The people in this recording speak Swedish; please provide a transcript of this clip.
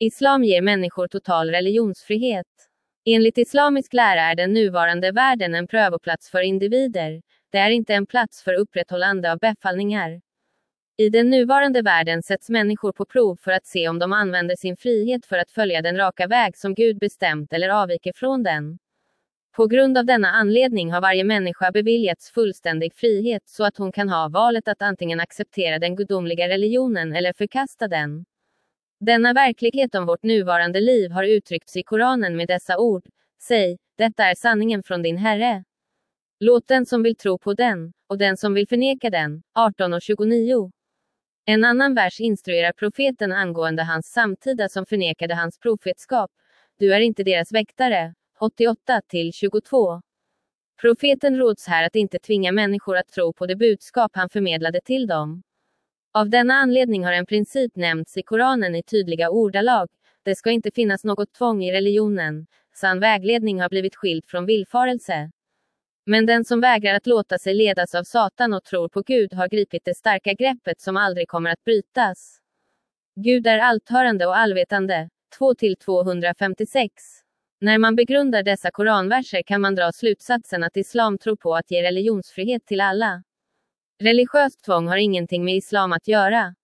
Islam ger människor total religionsfrihet. Enligt islamisk lära är den nuvarande världen en prövoplats för individer. Det är inte en plats för upprätthållande av befallningar. I den nuvarande världen sätts människor på prov för att se om de använder sin frihet för att följa den raka väg som Gud bestämt eller avviker från den. På grund av denna anledning har varje människa beviljats fullständig frihet så att hon kan ha valet att antingen acceptera den gudomliga religionen eller förkasta den. Denna verklighet om vårt nuvarande liv har uttryckts i Koranen med dessa ord: säg, detta är sanningen från din Herre. Låt den som vill tro på den, och den som vill förneka den. 18:29. En annan vers instruerar profeten angående hans samtida som förnekade hans profetskap. Du är inte deras väktare. 88-22. Profeten råds här att inte tvinga människor att tro på det budskap han förmedlade till dem. Av denna anledning har en princip nämnts i Koranen i tydliga ordalag: det ska inte finnas något tvång i religionen. Sann vägledning har blivit skild från villfarelse. Men den som vägrar att låta sig ledas av Satan och tror på Gud har gripit det starka greppet som aldrig kommer att brytas. Gud är allthörande och allvetande. 2-256. När man begrundar dessa koranverser kan man dra slutsatsen att islam tror på att ge religionsfrihet till alla. Religiöst tvång har ingenting med islam att göra.